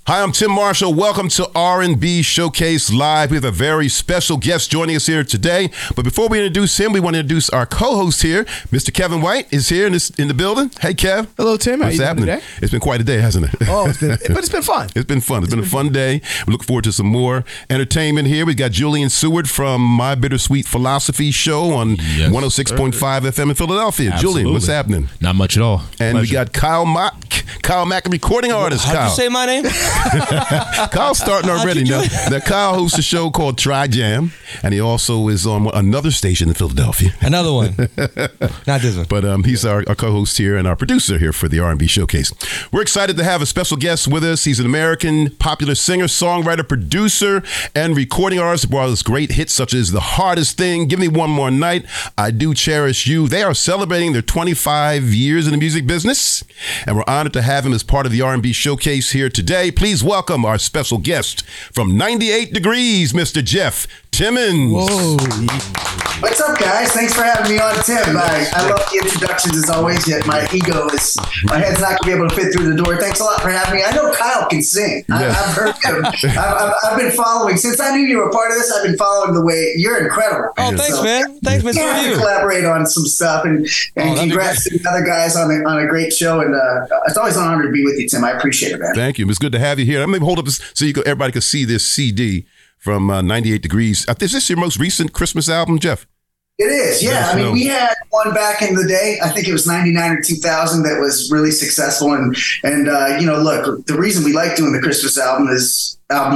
Hi, I'm Tim Marshall. Welcome to R&B Showcase Live. We have a very special guest joining us here today. But before we introduce him, we want to introduce our co-host here. Mr. Kevin White is here in the building. Hey, Kev. Hello, Tim. What's happening today? It's been quite a day, hasn't it? Oh, it's been fun. It's been fun. It's been a fun day. We look forward to some more entertainment here. We got Julian Seward from My Bittersweet Philosophy Show on 106.5 FM in Philadelphia. Absolutely. Julian, what's happening? Not much at all. And Pleasure. we got Kyle Mack, recording artist. How'd Kyle. you say my name? Kyle's starting already now. That Kyle hosts a show called Tri Jam, and he also is on another station in Philadelphia. Another one. Not this one. But he's our co-host here and our producer here for the R&B Showcase. We're excited to have a special guest with us. He's an American popular singer, songwriter, producer, and recording artist. Brought us great hits such as The Hardest Thing, Give Me One More Night, I Do Cherish You. They are celebrating their 25 years in the music business, and we're honored to have him as part of the R&B Showcase here today. Please welcome our special guest from 98 Degrees, Mr. Jeff Timmons. Whoa. What's up, guys? Thanks for having me on, Tim. I love the introductions as always, yet my head's not going to be able to fit through the door. Thanks a lot for having me. I know Kyle can sing. Yeah. I've heard him. I've been following. Since I knew you were part of this, I've been following the way. You're incredible. Oh, thanks, man. Thanks, man. We have to collaborate on some stuff, and congrats to the other guys on a great show. And it's always an honor to be with you, Tim. I appreciate it, man. Thank you. It's good to have you here. I'm going to hold up this so everybody can see this CD from 98 Degrees. Is this your most recent Christmas album, Jeff? It is, yeah. I mean, we had one back in the day. I think it was 99 or 2000 that was really successful. And look, the reason we like doing the Christmas albums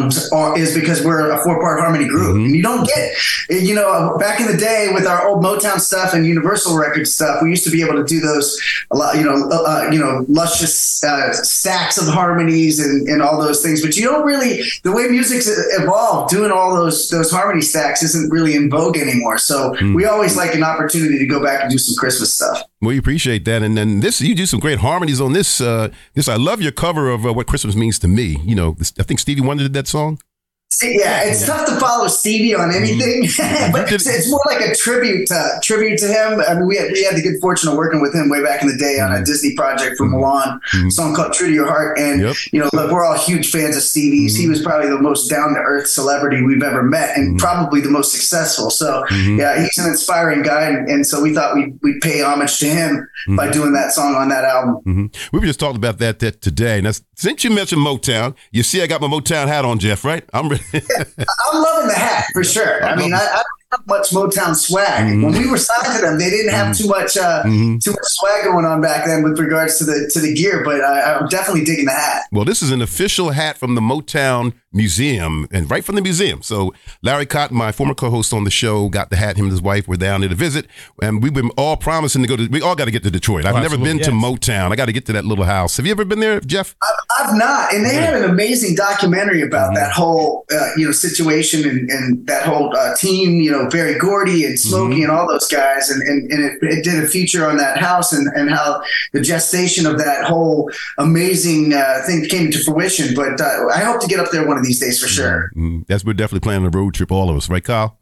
is because we're a 4-part harmony group. Mm-hmm. And you don't get, back in the day with our old Motown stuff and Universal Records stuff, we used to be able to do those a lot, luscious stacks of harmonies and all those things. But you don't really, the way music's evolved, doing all those harmony stacks isn't really in vogue anymore. So we always like an opportunity to go back and do some Christmas stuff. We appreciate that. And then you do some great harmonies on this. I love your cover of What Christmas Means to Me. I think Stevie Wonder did that song. Yeah, it's tough to follow Stevie on anything, but it's more like a tribute to him. I mean, we had the good fortune of working with him way back in the day on a Disney project for Milan, a song called True to Your Heart. And, look, we're all huge fans of Stevie's. He was probably the most down-to-earth celebrity we've ever met and probably the most successful. So, yeah, he's an inspiring guy. And so we thought we'd pay homage to him by doing that song on that album. We were just talking about that today. Now, since you mentioned Motown, you see I got my Motown hat on, Jeff, right? I'm ready. I'm loving the hat for sure. I mean, I don't have much Motown swag. When we were signed to them, they didn't have too much swag going on back then with regards to the gear. But I'm definitely digging the hat. Well, this is an official hat from the Motown Museum, and right from the museum. So Larry Cotton, my former co-host on the show, got the hat. Him and his wife were down there to visit, and we've been all promising to go to. We all got to get to Detroit. I've never been to Motown. I got to get to that little house. Have you ever been there, Jeff? I've not, and they had an amazing documentary about that whole situation and that whole team. Barry Gordy and Smokey and all those guys, and it did a feature on that house and how the gestation of that whole amazing thing came to fruition. But I hope to get up there one of these days for sure. We're definitely planning a road trip, all of us, right, Kyle?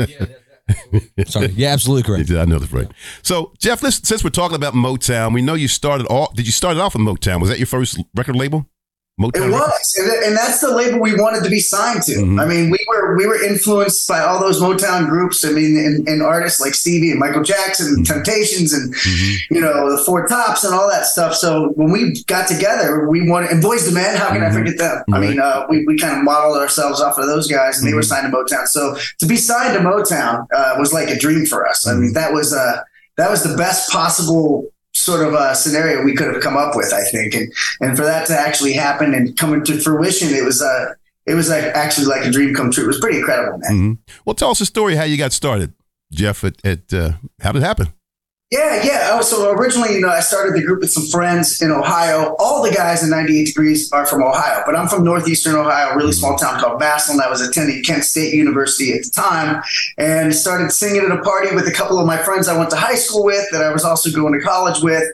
Sorry. Yeah, absolutely correct. I know that's right. So, Jeff, since we're talking about Motown, we know you started off. Did you start off with Motown? Was that your first record label? Motown it was, and that's the label we wanted to be signed to. I mean, we were influenced by all those Motown groups. I mean, and artists like Stevie and Michael Jackson, and Temptations, and the Four Tops and all that stuff. So when we got together, we wanted, and Boyz II Men. How can I forget them? Right. I mean, we kind of modeled ourselves off of those guys, and they were signed to Motown. So to be signed to Motown was like a dream for us. I mean, that was the best possible sort of scenario we could have come up with, I think, and for that to actually happen and come into fruition, it was actually like a dream come true. It was pretty incredible, man. Well, tell us the story how you got started, Jeff. How did it happen? Yeah. So originally, I started the group with some friends in Ohio. All the guys in 98 Degrees are from Ohio, but I'm from northeastern Ohio, a really small town called Massillon. I was attending Kent State University at the time and started singing at a party with a couple of my friends I went to high school with that I was also going to college with.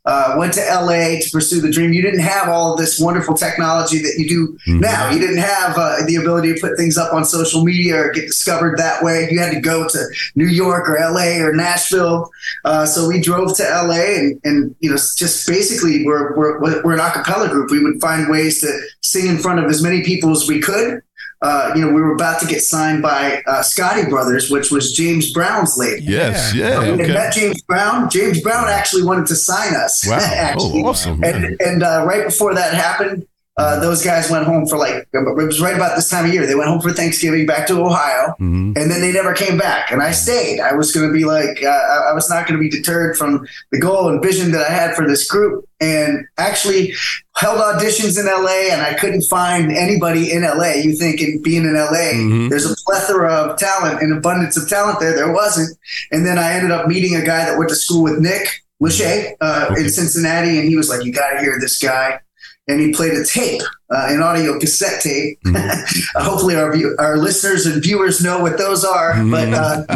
went to LA to pursue the dream. You didn't have all of this wonderful technology that you do now. You didn't have the ability to put things up on social media or get discovered that way. You had to go to New York or LA or Nashville. So we drove to LA and just basically we're an a cappella group. We would find ways to sing in front of as many people as we could. We were about to get signed by Scotti Brothers, which was James Brown's label. Yes, yeah. We had met James Brown. James Brown actually wanted to sign us. Wow. Actually. Oh, awesome. And right before that happened, those guys went home for it was right about this time of year. They went home for Thanksgiving back to Ohio, and then they never came back. And I stayed. I was going to be I was not going to be deterred from the goal and vision that I had for this group, and actually held auditions in LA, and I couldn't find anybody in LA. You think being in LA, there's a plethora of talent, an abundance of talent there. There wasn't. And then I ended up meeting a guy that went to school with Nick Lachey in Cincinnati, and he was like, "You got to hear this guy." And he played a tape, an audio cassette tape. Hopefully our listeners and viewers know what those are. But,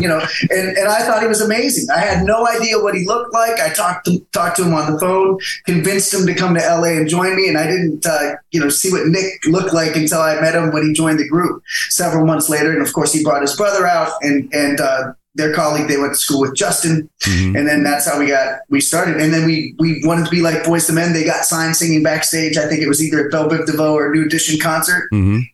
and I thought he was amazing. I had no idea what he looked like. I talked to him on the phone, convinced him to come to LA and join me. And I didn't, see what Nick looked like until I met him when he joined the group several months later. And of course he brought his brother out and their colleague, they went to school with Justin. And then that's how we started. And then we wanted to be like Boyz II Men. They got signed singing backstage. I think it was either at Belle Biv DeVoe or New Edition concert.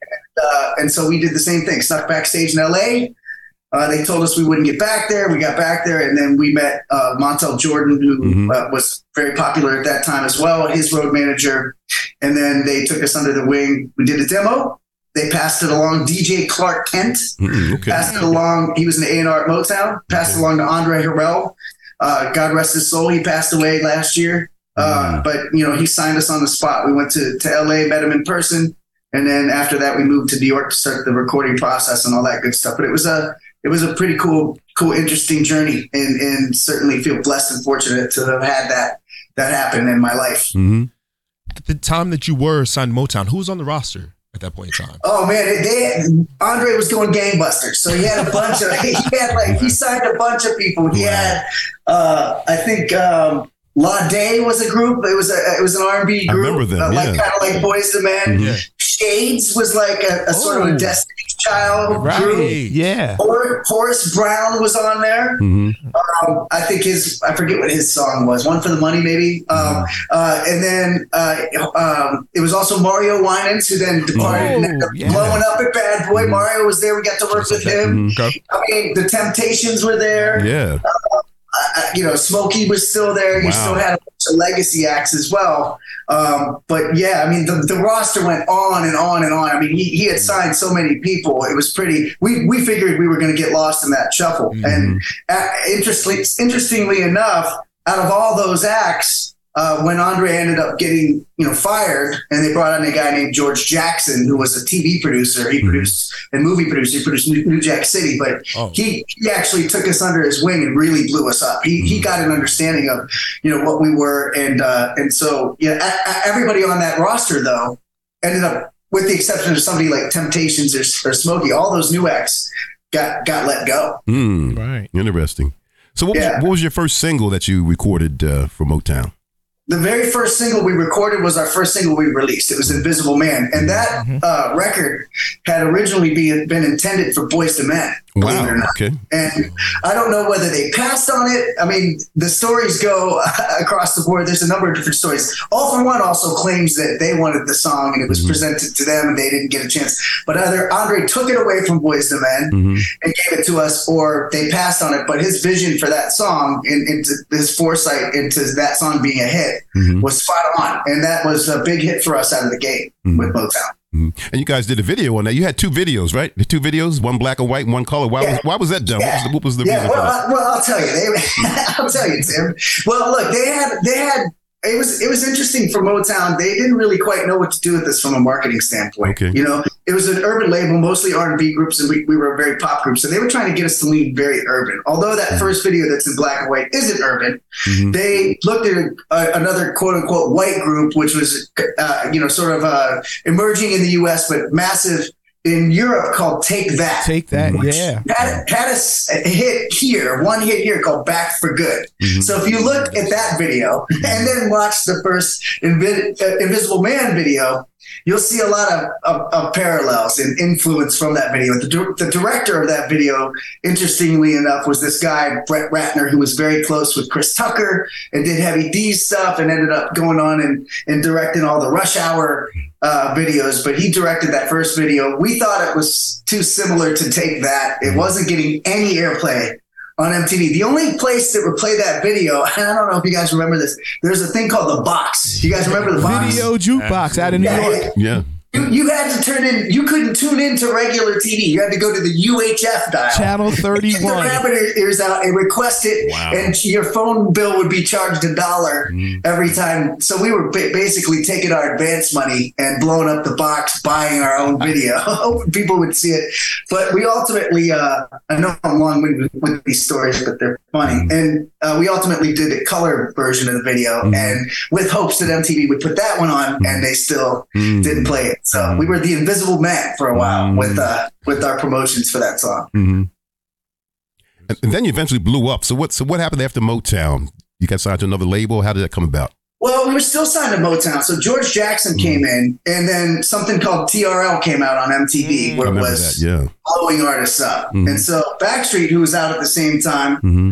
And so we did the same thing, snuck backstage in LA. They told us we wouldn't get back there. We got back there, and then we met Montel Jordan, who was very popular at that time as well, his road manager. And then they took us under the wing. We did a demo. They passed it along. DJ Clark Kent passed it along. He was an A&R at Motown. Passed it along to Andre Harrell. God rest his soul. He passed away last year. But he signed us on the spot. We went to LA, met him in person, and then after that, we moved to New York to start the recording process and all that good stuff. But it was a pretty cool, interesting journey, and certainly feel blessed and fortunate to have had that happen in my life. At the time that you were signed to Motown, who was on the roster at that point in time? Oh man, Andre was going gangbusters. So he had a bunch of he signed a bunch of people. He had I think La Day was a group. It was an R&B group. I remember them, kind of like Boyz II Men. Shades was like a sort of a Destiny's Child group. Yeah. Horace Brown was on there. I think I forget what his song was. One for the Money, maybe. And then it was also Mario Winans, who then departed and ended up blowing up at Bad Boy. Mario was there. We got to work with him. I mean, the Temptations were there. Yeah. Smokey was still there. You still had a bunch of legacy acts as well. But yeah, I mean, the roster went on and on and on. I mean, he had signed so many people. It was pretty. We figured we were going to get lost in that shuffle. And interestingly enough, out of all those acts, when Andre ended up getting fired, and they brought in a guy named George Jackson, who was a TV producer. He produced and movie producer. He produced New Jack City, but he actually took us under his wing and really blew us up. He got an understanding of what we were, and so everybody on that roster though ended up, with the exception of somebody like Temptations or Smokey, all those new acts got let go. Right. Interesting. So what was your first single that you recorded for Motown? The very first single we recorded was our first single we released. It was Invisible Man. And that record had originally been intended for Boyz II Men, believe it or not. Okay. And I don't know whether they passed on it. I mean, the stories go across the board. There's a number of different stories. All For One also claims that they wanted the song and it was presented to them and they didn't get a chance. But either Andre took it away from Boyz II Men and gave it to us, or they passed on it. But his vision for that song, into his foresight into that song being a hit, was spot on. And that was a big hit for us out of the gate with Motown. And you guys did a video on that. You had two videos, right? The two videos, one black and white, one color. Why was that done? What was the reason for that? Well, I'll tell you. I'll tell you, Tim. Well, look, they had. It was interesting for Motown. They didn't really quite know what to do with this from a marketing standpoint. Okay. It was an urban label, mostly R&B groups, and we were a very pop group. So they were trying to get us to lean very urban. Although that first video that's in black and white isn't urban, they looked at another quote unquote white group, which was sort of emerging in the U.S. but massive in Europe called Take That. Take That, yeah. Had a hit here, one hit here called Back for Good. So if you look at that video and then watch the first Invisible Man video, you'll see a lot of parallels and influence from that video. The director of that video, interestingly enough, was this guy, Brett Ratner, who was very close with Chris Tucker and did Heavy D's stuff and ended up going on and directing all the Rush Hour videos. But he directed that first video. We thought it was too similar to Take That. It wasn't getting any airplay on MTV. The only place that would play that video, and I don't know if you guys remember this, there's a thing called The Box. You guys remember The Box? Video jukebox out in New York. Yeah. You had to turn in, you couldn't tune into regular TV. You had to go to the UHF dial. Channel 31. Get the rabbit ears out and request it, and your phone bill would be charged $1 every time. So we were basically taking our advance money and blowing up the box, buying our own video. Hoping people would see it. But we ultimately, I know I'm long with these stories, but they're funny. And we ultimately did a color version of the video, and with hopes that MTV would put that one on, and they still didn't play it. So we were the Invisible Man for a while with our promotions for that song. And then you eventually blew up. So what happened after Motown? You got signed to another label. How did that come about? Well, we were still signed to Motown. So George Jackson came in, and then something called TRL came out on MTV, where it was blowing artists up. And so Backstreet, who was out at the same time,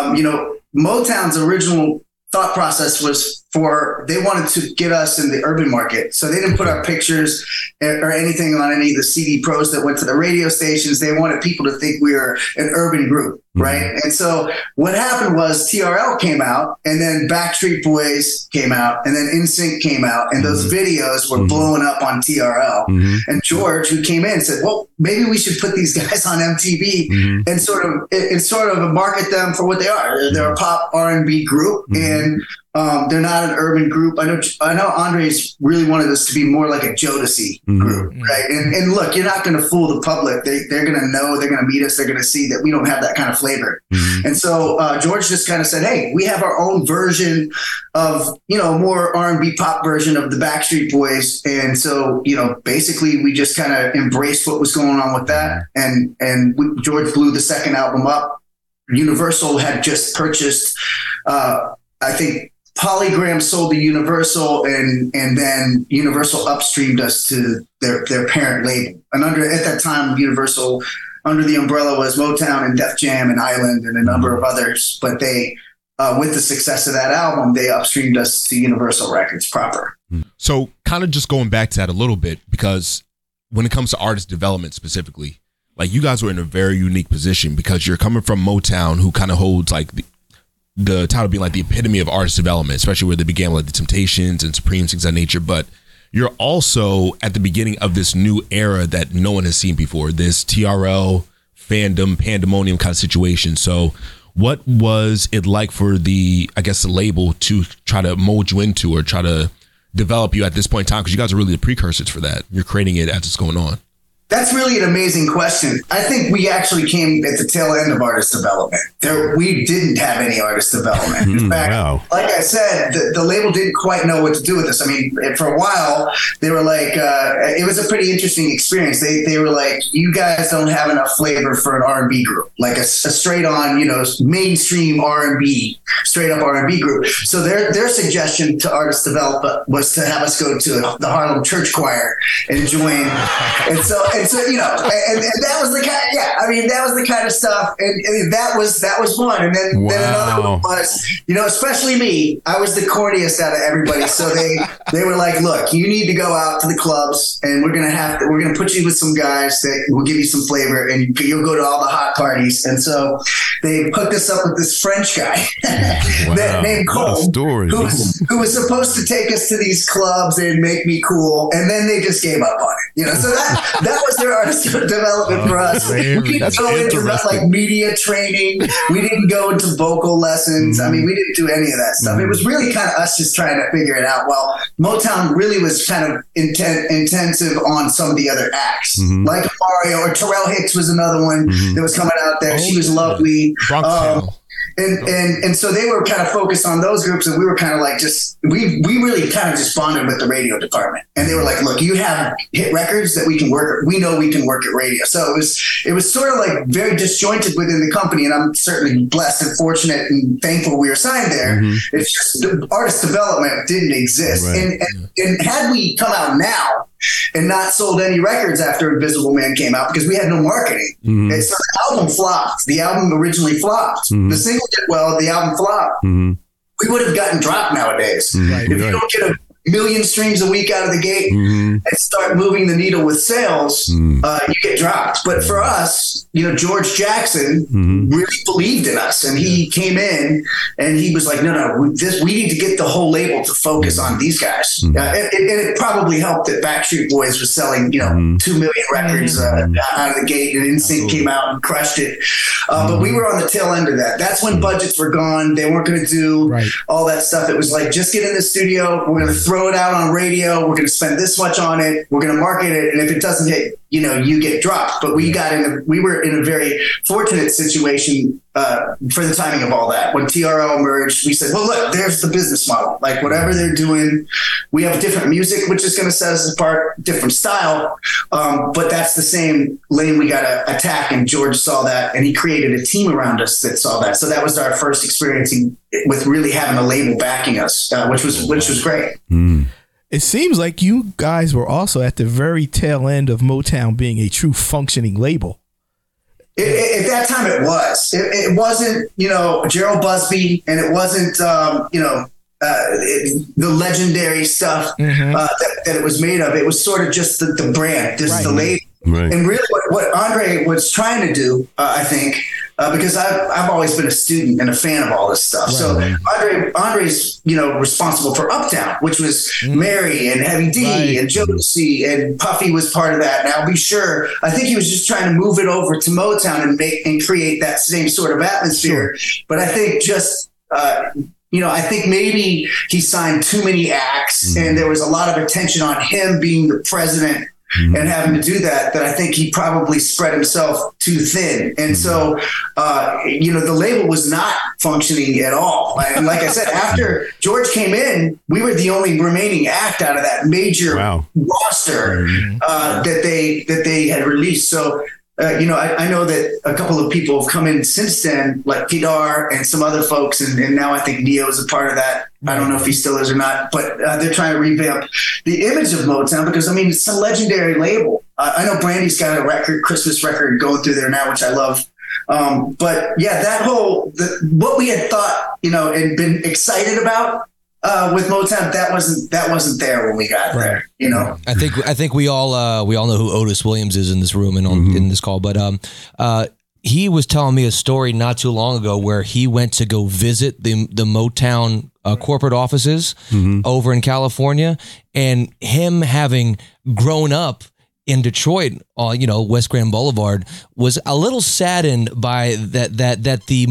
Motown's original thought process was they wanted to get us in the urban market. So they didn't put our pictures or anything on any of the CD pros that went to the radio stations. They wanted people to think we were an urban group, right? And so what happened was TRL came out, and then Backstreet Boys came out, and then NSYNC came out, and those videos were blowing up on TRL. And George, who came in, said, well, maybe we should put these guys on MTV and sort of market them for what they are. They're a pop R&B group, and they're not an urban group. I know Andres really wanted us to be more like a Jodeci group, right? And look, you're not going to fool the public. They're going to know, they're going to meet us, they're going to see that we don't have that kind of flavor. And so George just kind of said, hey, we have our own version of, more R&B pop version of the Backstreet Boys. And so, basically we just kind of embraced what was going on with that. And George blew the second album up. Universal had just purchased, I think, Polygram sold to Universal, and then Universal upstreamed us to their parent label. And at that time, Universal, under the umbrella, was Motown and Def Jam and Island and a number of others. But they, with the success of that album, they upstreamed us to Universal Records proper. So kind of just going back to that a little bit, because when it comes to artist development specifically, like you guys were in a very unique position because you're coming from Motown, who kind of holds like the title being like the epitome of artist development, especially where they began with like the Temptations and Supremes, things of that nature. But you're also at the beginning of this new era that no one has seen before, this TRL fandom pandemonium kind of situation. So what was it like for the label to try to mold you into or try to develop you at this point in time? Because you guys are really the precursors for that. You're creating it as it's going on. That's really an amazing question. I think we actually came at the tail end of artist development. We didn't have any artist development. In fact, like I said, the label didn't quite know what to do with us. I mean, for a while, they were like, it was a pretty interesting experience. They were like, you guys don't have enough flavor for an R&B group, like a straight on, mainstream R&B, straight up R&B group. So their suggestion to artist development was to have us go to the Harlem Church Choir and join. And so, and that was the kind, that was the kind of stuff. And that was fun. And then another one was, especially me, I was the corniest out of everybody. So they were like, look, you need to go out to the clubs, and we're going to put you with some guys that will give you some flavor, and you'll go to all the hot parties. And so they hooked us up with this French guy named Cole, who was supposed to take us to these clubs and make me cool. And then they just gave up on it, so that was their artist development for us. We didn't go into like media training. We didn't go into vocal lessons. I mean, we didn't do any of that stuff. It was really kind of us just trying to figure it out. Well, Motown really was kind of intensive on some of the other acts, like Mario or Terrell Hicks was another one that was coming out there. She was lovely. And so they were kind of focused on those groups, and we were kind of like we really kind of just bonded with the radio department. And they were like, look, you have hit records that we can work. We know we can work at radio. So it was sort of like very disjointed within the company. And I'm certainly blessed and fortunate and thankful we were signed there. It's just the artist development didn't exist. Right. And had we come out now and not sold any records after Invisible Man came out because we had no marketing. And so the album flopped. The album originally flopped. The single did well, the album flopped. We would have gotten dropped nowadays. If you don't get a million streams a week out of the gate and start moving the needle with sales, you get dropped. But for us, George Jackson really believed in us, and he came in and he was like, no, we need to get the whole label to focus on these guys. And it probably helped that Backstreet Boys was selling, 2 million records out of the gate, and NSYNC came out and crushed it. But we were on the tail end of that. That's when budgets were gone. They weren't going to do all that stuff. It was like, just get in the studio. We're going to throw it out on radio. We're going to spend this much on it. We're going to market it. And if it doesn't hit, you get dropped. But we were in a very fortunate situation for the timing of all that. When TRL emerged, we said, well, look, there's the business model. Like, whatever they're doing, we have different music, which is going to set us apart, different style. But that's the same lane we got to attack. And George saw that, and he created a team around us that saw that. So that was our first experience with really having a label backing us, which was great. It seems like you guys were also at the very tail end of Motown being a true functioning label. At that time, it was. It wasn't, Gerald Busby, and it wasn't, the legendary stuff that it was made of. It was sort of just the brand, just the label. Right. And really what Andre was trying to do, I think, because I've always been a student and a fan of all this stuff. Right. So Andre's, responsible for Uptown, which was Mary and Heavy D and Jodeci, and Puffy was part of that. And I'll be sure, I think he was just trying to move it over to Motown and create that same sort of atmosphere. Sure. But I think I think maybe he signed too many acts, and there was a lot of attention on him being the president and having to do that I think he probably spread himself too thin. And so, the label was not functioning at all. And like I said, after George came in, we were the only remaining act out of that major roster that they had released. So, I know that a couple of people have come in since then, like Kedar and some other folks, and now I think Neo is a part of that. I don't know if he still is or not, but they're trying to revamp the image of Motown because, it's a legendary label. I know Brandy's got a Christmas record going through there now, which I love. But yeah, that what we had thought, and been excited about with Motown, that wasn't there when we got there. I think we all know who Otis Williams is in this room and in this call, but he was telling me a story not too long ago where he went to go visit the Motown corporate offices over in California, and him having grown up in Detroit, West Grand Boulevard, was a little saddened by that the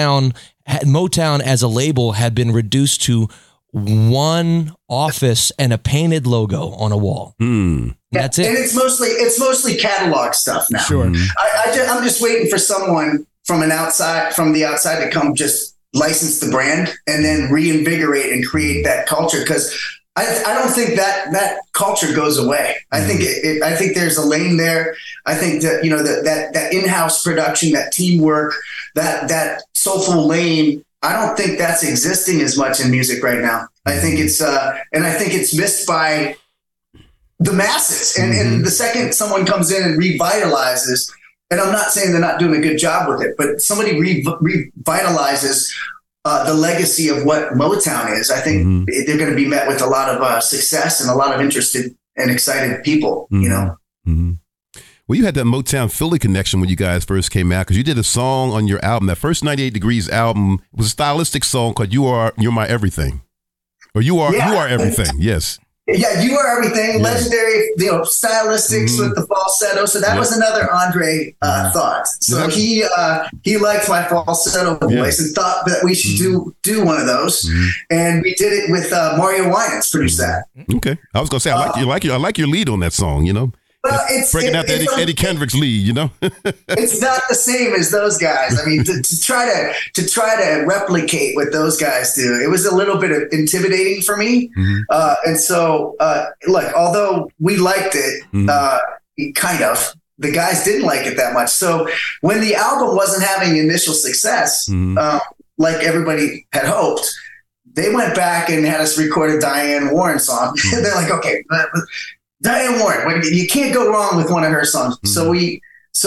Motown as a label had been reduced to one office and a painted logo on a wall. That's it. And it's mostly catalog stuff now. Sure. I'm just waiting for someone from the outside to come just license the brand and then reinvigorate and create that culture. Because I don't think that culture goes away. I think I think there's a lane there. I think that that in-house production, that teamwork, that soulful lane, I don't think that's existing as much in music right now. I think it's and I think it's missed by the masses. And the second someone comes in and revitalizes, and I'm not saying they're not doing a good job with it, but somebody revitalizes the legacy of what Motown is, I think they're going to be met with a lot of success and a lot of interested and excited people, Well, you had that Motown Philly connection when you guys first came out, because you did a song on your album. That first 98 Degrees album was a stylistic song called "You're My Everything," or "You Are Everything." Yes. Yeah, "You Are Everything." Yeah. Legendary, stylistics with the falsetto. So that was another Andre thought. So he liked my falsetto voice and thought that we should do one of those, and we did it with Mario Winans produced that. Okay, I was gonna say I like your lead on that song. Well, breaking out the Eddie Kendrick's lead, you know. It's not the same as those guys. I mean, to try to replicate what those guys do, it was a little bit intimidating for me. And so, look, although we liked it, kind of, the guys didn't like it that much. So when the album wasn't having initial success, like everybody had hoped, they went back and had us record a Diane Warren song. They're like, okay, Diane Warren, you can't go wrong with one of her songs. So we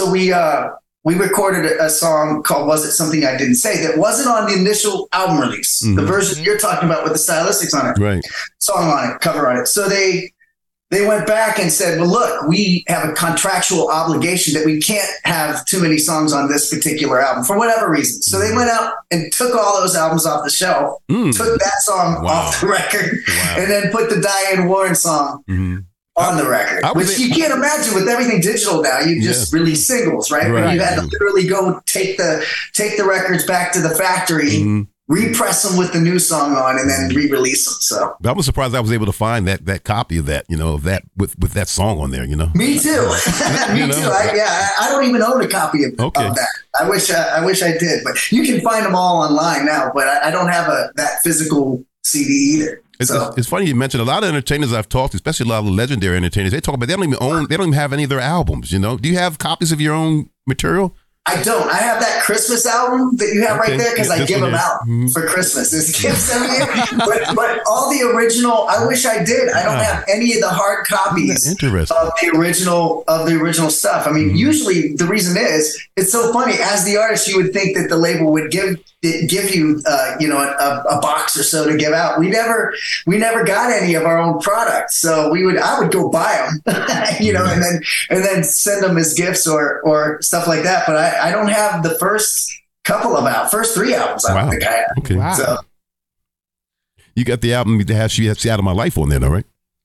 recorded a song called "Was It Something I Didn't Say" that wasn't on the initial album release. The version you're talking about with the stylistics on it, right? Song on it, cover on it. So they went back and said, well, look, we have a contractual obligation that we can't have too many songs on this particular album for whatever reason. So they went out and took all those albums off the shelf, took that song off the record, and then put the Diane Warren song on the record, which you can't imagine with everything digital now. You just release singles, right? When you had to literally go take the records back to the factory, repress them with the new song on, and then re-release them. So I was surprised I was able to find that copy of that, of that with that song on there, Me too. Me too. I don't even own a copy of that. I wish I did, but you can find them all online now. But I don't have that physical CD either. It's funny you mentioned a lot of entertainers I've talked to, especially a lot of the legendary entertainers. They talk about they don't even have any of their albums. Do you have copies of your own material? I don't. I have that Christmas album that you have right there because I give them out for Christmas as gifts every year. But all the original, I wish I did. I don't have any of the hard copies of the original stuff. I mean, usually the reason is it's so funny. As the artist, you would think that the label would give you a box or so to give out. We never got any of our own products, so I would go buy them, and then send them as gifts or stuff like that. But I don't have the first three albums. I don't think I have. Okay. Wow. So you got the album that has Out of My Life on there, though, right?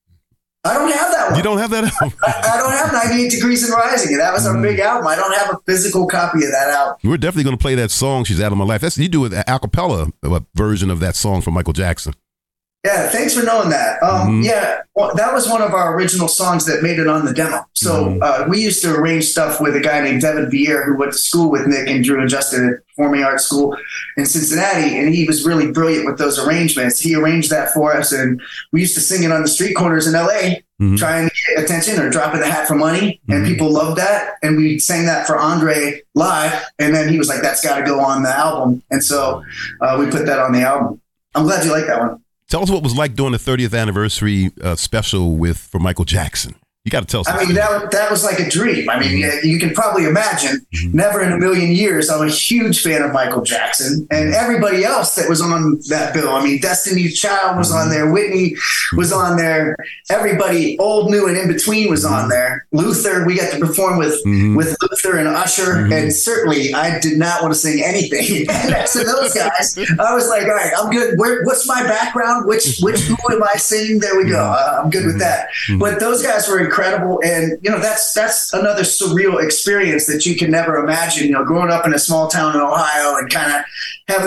I don't have that one. You don't have that album? I don't have 98 Degrees and Rising, and that was our big album. I don't have a physical copy of that album. We're definitely going to play that song, She's Out of My Life. You do an a cappella version of that song from Michael Jackson. Yeah, thanks for knowing that. Yeah, well, that was one of our original songs that made it on the demo. So we used to arrange stuff with a guy named Devin Vier, who went to school with Nick and Drew and Justin at Performing Arts School in Cincinnati, and he was really brilliant with those arrangements. He arranged that for us, and we used to sing it on the street corners in L.A., trying to get attention or dropping the hat for money, and people loved that. And we sang that for Andre live, and then he was like, that's got to go on the album. And so we put that on the album. I'm glad you like that one. Tell us what it was like doing the 30th anniversary special for Michael Jackson. You got to tell us. I mean, that was like a dream. I mean, you can probably imagine, never in a million years, I'm a huge fan of Michael Jackson and everybody else that was on that bill. I mean, Destiny's Child was on there. Whitney was on there. Everybody, old, new, and in between was on there. Luther, we got to perform with Luther and Usher. And certainly I did not want to sing anything next to those guys. I was like, all right, I'm good. What's my background? Which who am I singing? There we go. I'm good with that. But those guys were incredible, and that's another surreal experience that you can never imagine. Growing up in a small town in Ohio and kind of having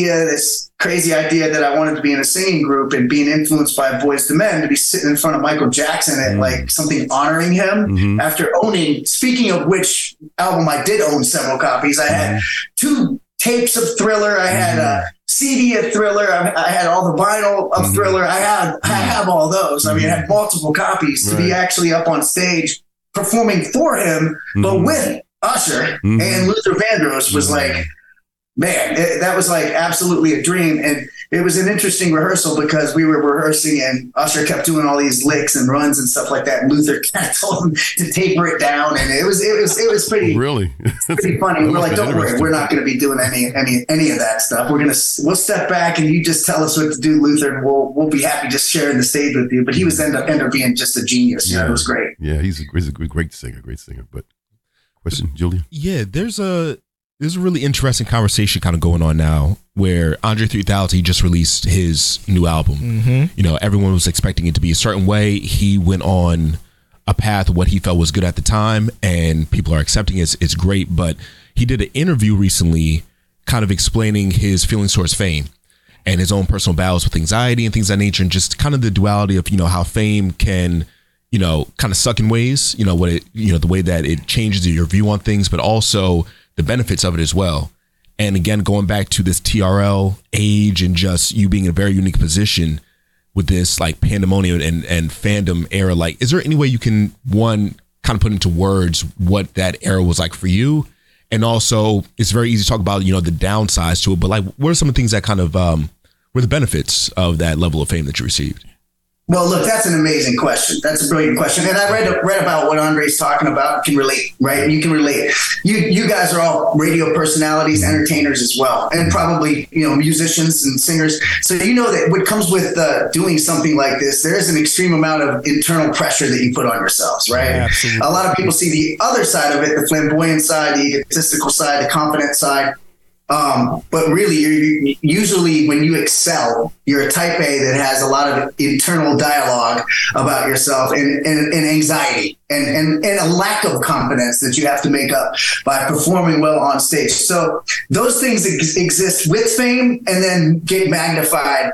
this crazy idea that I wanted to be in a singing group and being influenced by Boyz II Men, to be sitting in front of Michael Jackson at like something honoring him after owning. Speaking of which album, I did own several copies. I had 2 tapes of Thriller. I had a CD of Thriller. I had all the vinyl of Thriller. I have all those. I mean, I had multiple copies to be actually up on stage performing for him, but with Usher and Luther Vandross was like, man, that was like absolutely a dream. And it was an interesting rehearsal because we were rehearsing and Usher kept doing all these licks and runs and stuff like that. And Luther kind of told him to taper it down. And it was pretty, really pretty funny. We're like, don't worry, we're not going to be doing any of that stuff. We'll step back and you just tell us what to do, Luther, and we'll be happy just sharing the stage with you. But he was end up being just a genius. It was great. Yeah, he's a great singer. But question, Julia? Yeah, there's a really interesting conversation kind of going on now where Andre 3000, he just released his new album. Everyone was expecting it to be a certain way. He went on a path of what he felt was good at the time, and people are accepting it. It's great. But he did an interview recently kind of explaining his feelings towards fame and his own personal battles with anxiety and things of that nature, and just kind of the duality of, how fame can kind of suck in ways, the way that it changes your view on things, but also the benefits of it as well. And again, going back to this TRL age and just you being in a very unique position with this like pandemonium and fandom era, like, is there any way you can, one, kind of put into words what that era was like for you? And also, it's very easy to talk about, the downsides to it, but like, what are some of the things that kind of were the benefits of that level of fame that you received? Well, look, that's an amazing question. That's a brilliant question. And I read about what Andre's talking about. Can relate, right? You can relate. You guys are all radio personalities, entertainers as well, and probably, musicians and singers. So you know that what comes with doing something like this, there is an extreme amount of internal pressure that you put on yourselves, right? Yeah, absolutely. A lot of people see the other side of it, the flamboyant side, the egotistical side, the confident side. But really, usually when you excel, you're a type A that has a lot of internal dialogue about yourself and anxiety and a lack of confidence that you have to make up by performing well on stage. So those things exist with fame and then get magnified,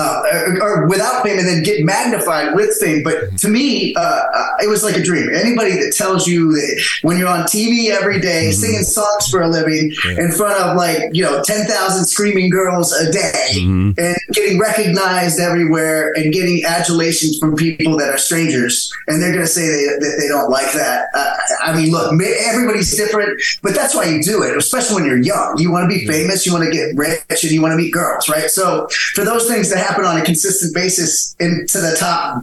or without fame and then get magnified with fame. But to me, it was like a dream. Anybody that tells you that when you're on TV every day, singing songs for a living in front of 10,000 screaming girls a day and getting recognized everywhere and getting adulation from people that are strangers, and they're going to say that they don't like that. I mean, look, everybody's different, but that's why you do it, especially when you're young. You want to be famous, you want to get rich, and you want to meet girls, right? So for those things to happen on a consistent basis into the top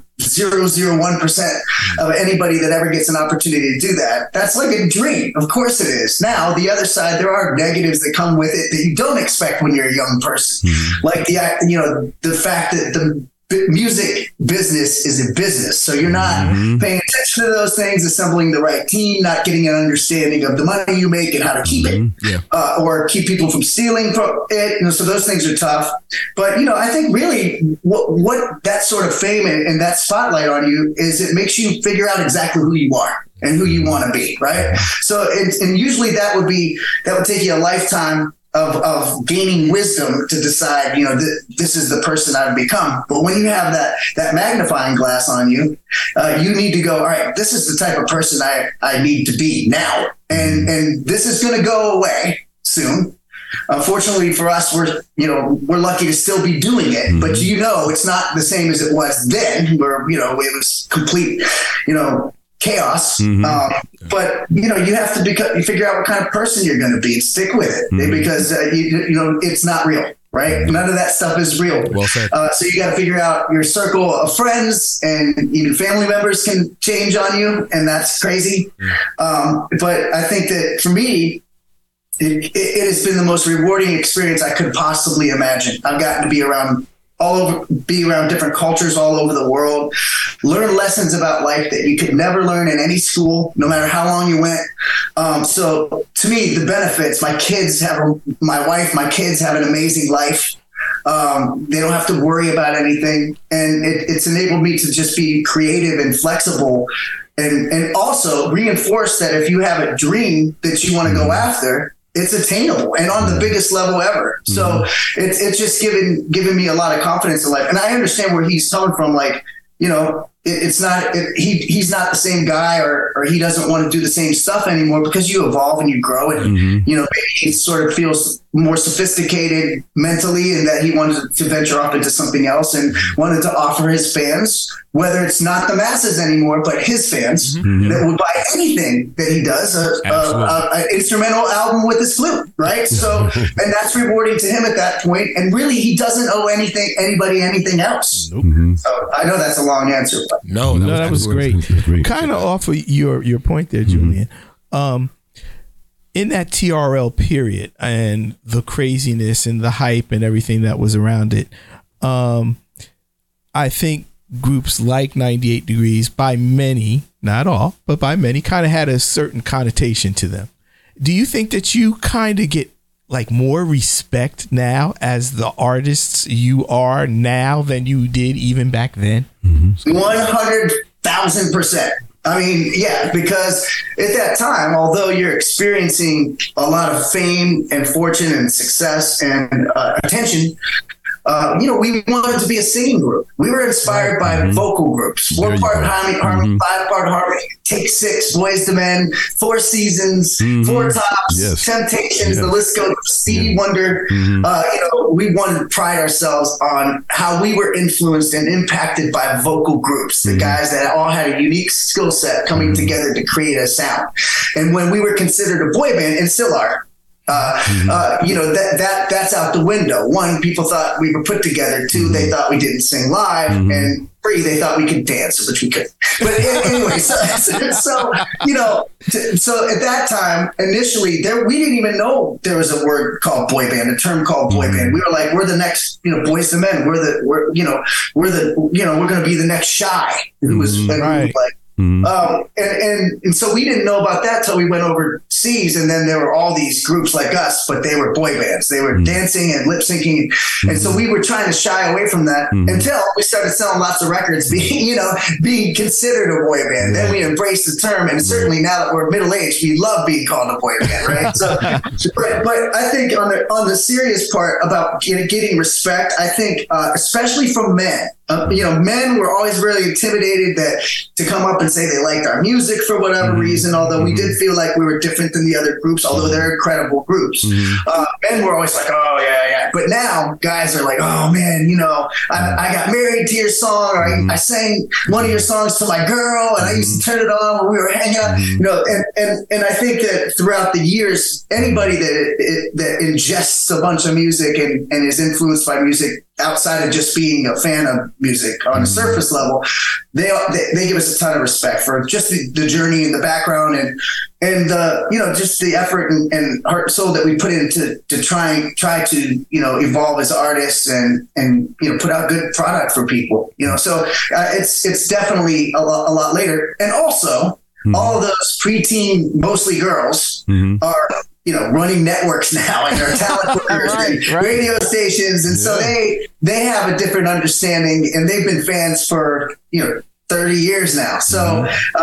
0.001% of anybody that ever gets an opportunity to do that, that's like a dream. Of course it is. Now, the other side, there are negatives that come with it that you don't expect when you're a young person. Like the fact that the music business is a business. So you're not paying attention to those things, assembling the right team, not getting an understanding of the money you make and how to keep it, or keep people from stealing from it. So those things are tough. But, I think really what that sort of fame and that spotlight on you is, it makes you figure out exactly who you are and who you want to be. Right. So, and usually that would take you a lifetime of gaining wisdom to decide, this is the person I've become. But when you have that magnifying glass on you, you need to go, all right, this is the type of person I need to be now. And this is going to go away soon. Unfortunately for us, we're lucky to still be doing it, but it's not the same as it was then, where, it was complete, chaos. But you have to figure out what kind of person you're going to be and stick with it, because it's not real, right? None of that stuff is real. Well said. So you got to figure out your circle of friends, and even family members can change on you, and that's crazy. But I think that for me, it has been the most rewarding experience I could possibly imagine. I've gotten to be around different cultures all over the world, learn lessons about life that you could never learn in any school, no matter how long you went. So to me, the benefits, my kids have an amazing life. They don't have to worry about anything. And it's enabled me to just be creative and flexible, and also reinforce that if you have a dream that you want to go after, it's attainable and on the biggest level ever. So it's just given me a lot of confidence in life. And I understand where he's coming from. Like, he's not the same guy, or he doesn't want to do the same stuff anymore, because you evolve and you grow, and maybe he sort of feels more sophisticated mentally, and that he wanted to venture off into something else and wanted to offer his fans, whether it's not the masses anymore, but his fans that would buy anything that he does, an instrumental album with his flute, right? So, and that's rewarding to him at that point. And really, he doesn't owe anybody anything else. So I know that's a long answer, but no, that was great. Kind of off of your point there, Julian. In that TRL period and the craziness and the hype and everything that was around it, I think groups like 98 Degrees, by many, not all, but by many, kind of had a certain connotation to them. Do you think that you kind of get like more respect now as the artists you are now than you did even back then? 100,000%. I mean, yeah, because at that time, although you're experiencing a lot of fame and fortune and success and attention, we wanted to be a singing group. We were inspired by vocal groups, 4-part harmony, 5-part harmony, Take 6, Boyz II Men, Four Seasons, Four Tops, Temptations, the list goes, Stevie Wonder. We wanted to pride ourselves on how we were influenced and impacted by vocal groups, the guys that all had a unique skill set coming together to create a sound. And when we were considered a boy band, and still are, that's out the window. One, people thought we were put together. Two, they thought we didn't sing live. And three, they thought we could dance, which we couldn't. But anyway, so at that time, initially, we didn't even know there was a word called boy band, a term called boy band. We were like, we're the next, Boyz II Men. We're going to be the next Shy. Who was like. And so we didn't know about that till we went overseas, and then there were all these groups like us, but they were boy bands. They were dancing and lip syncing, and so we were trying to shy away from that until we started selling lots of records, being considered a boy band. Then we embraced the term, and certainly now that we're middle aged, we love being called a boy band, right? So, but I think on the serious part about getting respect, I think especially from men. Men were always really intimidated to come up and say they liked our music for whatever reason, although we did feel like we were different than the other groups, although they're incredible groups. Men were always like, oh, yeah. But now guys are like, oh, man, I got married to your song, or I sang one of your songs to my girl, and I used to turn it on when we were hanging out. And I think that throughout the years, anybody that ingests a bunch of music and is influenced by music outside of just being a fan of music on a surface level, they give us a ton of respect for just the journey and the background and just the effort and heart and soul that we put into to try to evolve as artists and put out good product for people. So it's definitely a lot later, and also all of those preteen, mostly girls, are running networks now, and they're talent workers and radio stations. And so they have a different understanding, and they've been fans for, 30 years now. So,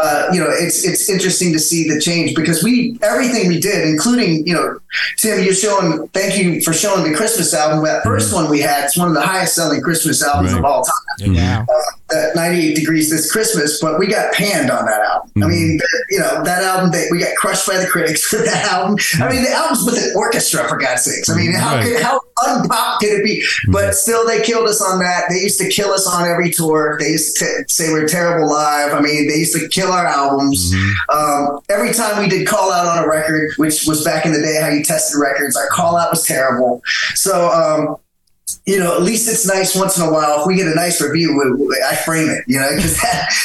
it's interesting to see the change, because everything we did, including, Tim, thank you for showing the Christmas album. That first one we had, it's one of the highest selling Christmas albums of all time. Yeah. 98 Degrees This Christmas, but we got panned on that album. I mean, that album, we got crushed by the critics for that album. I mean, the album's with an orchestra, for God's sakes. I mean, how unpop could it be? But still, they killed us on that. They used to kill us on every tour. They used to say we're terrible live. I mean, they used to kill our albums. Every time we did call out on a record, which was back in the day how you tested records, our call out was terrible. So, at least it's nice once in a while. If we get a nice review, I frame it, because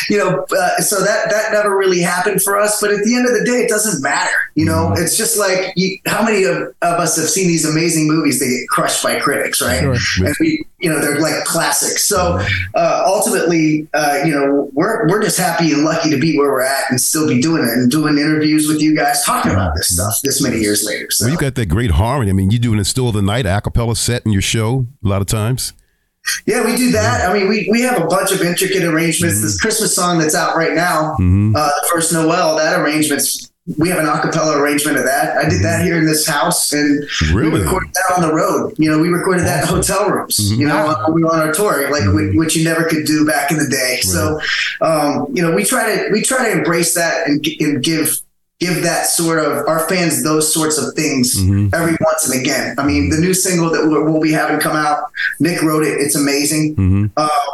so that never really happened for us. But at the end of the day, it doesn't matter. It's just like, how many of us have seen these amazing movies that get crushed by critics, right? Sure. And they're like classics. So ultimately, we're just happy and lucky to be where we're at and still be doing it and doing interviews with you guys, talking about this stuff this many years later. So. Well, you got that great harmony. I mean, you're doing a Still of the Night a cappella set in your show a lot of times. Yeah, we do that. I mean, we have a bunch of intricate arrangements. This Christmas song that's out right now, the first Noel, that arrangement's, we have an a cappella arrangement of that. I did that here in this house, and we recorded that on the road. We recorded that in hotel rooms, when we were on our tour, which you never could do back in the day. Right. So, we try to embrace that and give that sort of our fans those sorts of things every once and again. I mean, the new single that we'll be having come out, Nick wrote it. It's amazing.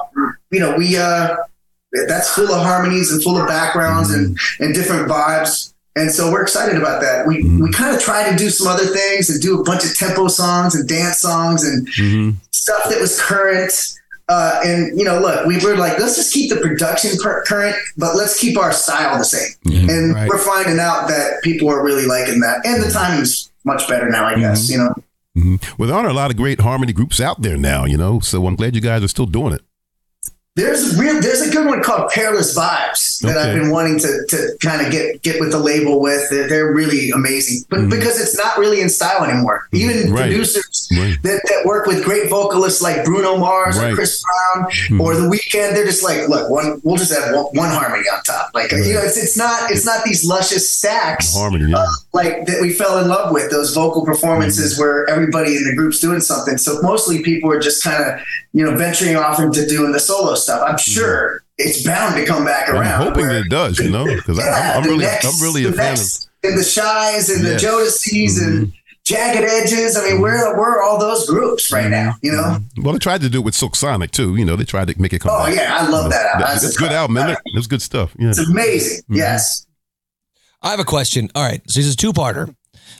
That's full of harmonies and full of backgrounds and different vibes. And so we're excited about that. We kind of try to do some other things and do a bunch of tempo songs and dance songs and stuff that was current. Look, we were like, let's just keep the production current, but let's keep our style the same. We're finding out that people are really liking that. And the timing's much better now, I guess, Well, there aren't a lot of great harmony groups out there now, so I'm glad you guys are still doing it. There's a good one called Peerless Vibes that I've been wanting to kind of get with the label with. They're really amazing, but because it's not really in style anymore. Even producers that work with great vocalists like Bruno Mars or Chris Brown or The Weeknd, they're just like, look, we'll just have one harmony on top. Like it's not these luscious stacks like that we fell in love with. Those vocal performances where everybody in the group's doing something. So mostly people are just kind of venturing off into doing the solo stuff. I'm sure it's bound to come back around. I'm hoping that it does, because I'm really a fan of the Shies and the Jodeci's and Jagged Edges. I mean, we're all those groups right now, Well, they tried to do it with Silk Sonic too. They tried to make it come back. Oh yeah, I love that album. It's a good album, man. It's good stuff. Yeah. It's amazing. Yes. I have a question. All right, so this is a two-parter.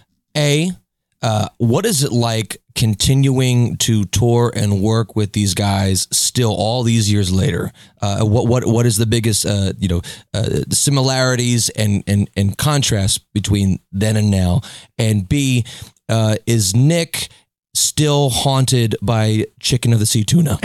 What is it like continuing to tour and work with these guys still all these years later? What is the biggest similarities and contrasts between then and now? And B, is Nick still haunted by Chicken of the Sea tuna?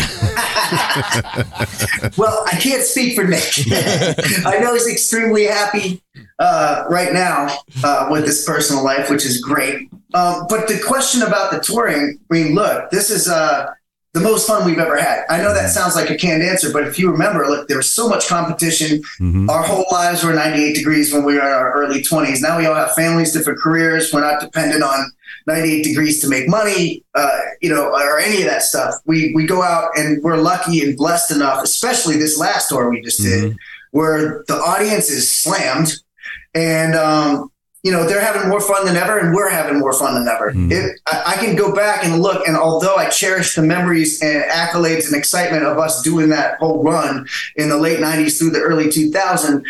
Well, I can't speak for Nick. I know he's extremely happy right now with his personal life, which is great. But the question about the touring, I mean, look, this is the most fun we've ever had. I know that sounds like a canned answer, but if you remember, look, there was so much competition. Our whole lives were 98 Degrees when we were in our early 20s. Now we all have families, different careers. We're not dependent on 98 Degrees to make money, or any of that stuff. We go out and we're lucky and blessed enough, especially this last tour we just did, where the audience is slammed and, they're having more fun than ever, and we're having more fun than ever. I can go back and look, and although I cherish the memories and accolades and excitement of us doing that whole run in the late 90s through the early 2000s,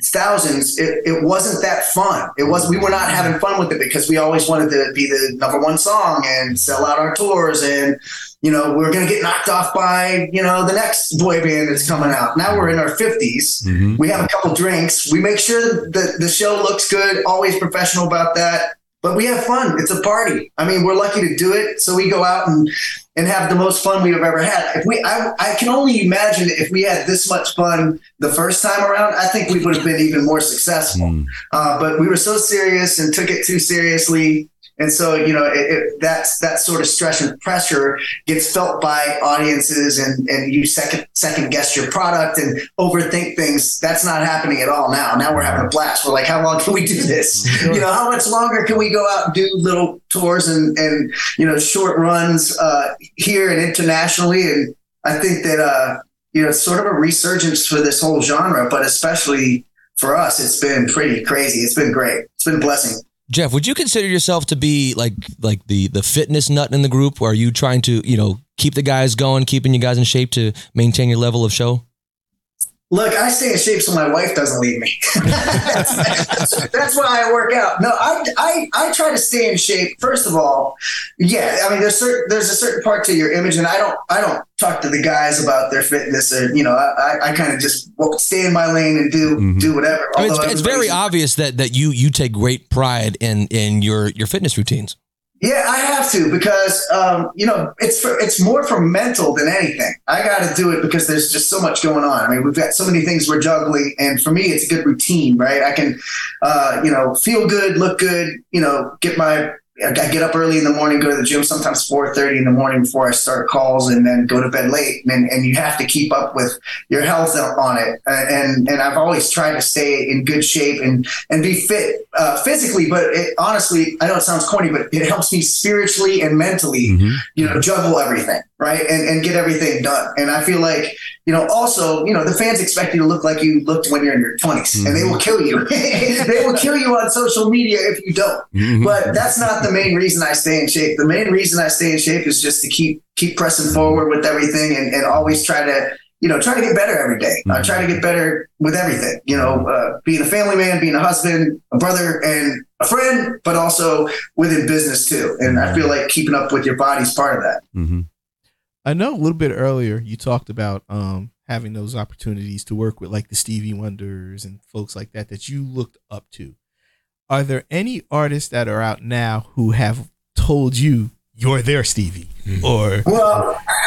it wasn't that fun. We were not having fun with it because we always wanted to be the number one song and sell out our tours, and we were going to get knocked off by the next boy band that's coming out. Now we're in our 50s. We have a couple drinks. We make sure that the show looks good. Always professional about that. But we have fun. It's a party. I mean, we're lucky to do it. So we go out and have the most fun we've ever had. I can only imagine if we had this much fun the first time around, I think we would have been even more successful. But we were so serious and took it too seriously. And so, that sort of stress and pressure gets felt by audiences, and you second guess your product and overthink things. That's not happening at all now. Now we're having a blast. We're like, how long can we do this? How much longer can we go out and do little tours and short runs here and internationally? And I think that, it's sort of a resurgence for this whole genre, but especially for us, it's been pretty crazy. It's been great. It's been a blessing. Jeff, would you consider yourself to be like the fitness nut in the group? Or are you trying to, keep the guys going, keeping you guys in shape to maintain your level of show? Look, I stay in shape so my wife doesn't leave me. That's why I work out. No, I try to stay in shape. First of all, yeah. I mean, there's a certain part to your image, and I don't talk to the guys about their fitness, or I kind of just stay in my lane and do whatever. I mean, it's very obvious that you take great pride in your fitness routines. Yeah, I have to, because it's more for mental than anything. I got to do it because there's just so much going on. I mean, we've got so many things we're juggling, and for me, it's a good routine, right? I can, feel good, look good, I get up early in the morning, go to the gym, sometimes 4:30 in the morning before I start calls, and then go to bed late. And you have to keep up with your health on it. And I've always tried to stay in good shape and be fit physically. But honestly, I know it sounds corny, but it helps me spiritually and mentally, juggle everything, right? And get everything done. And I feel like, also, the fans expect you to look like you looked when you're in your 20s, and they will kill you. They will kill you on social media if you don't. But that's not the main reason I stay in shape. The main reason I stay in shape is just to keep pressing forward with everything, and always try to get better every day. I try to get better with everything, being a family man, being a husband, a brother, and a friend, but also within business too. And I feel like keeping up with your body is part of that. I know a little bit earlier you talked about having those opportunities to work with like the Stevie Wonders and folks like that you looked up to. Are there any artists that are out now who have told you you're their Stevie? Or well,